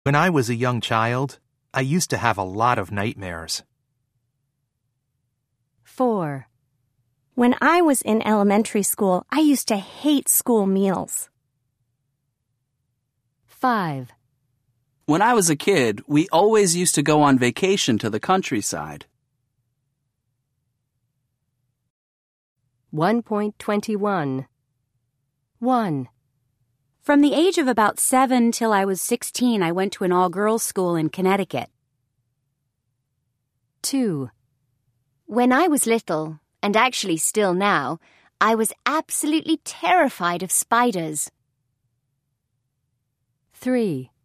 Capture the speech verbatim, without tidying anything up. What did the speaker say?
When I was a young child, I used to have a lot of nightmares. four. When I was in elementary school, I used to hate school meals. five. When I was a kid, we always used to go on vacation to the countryside. one point two one. one. From the age of about seven till I was sixteen, I went to an all-girls school in Connecticut. two. When I was little, and actually still now, I was absolutely terrified of spiders. three.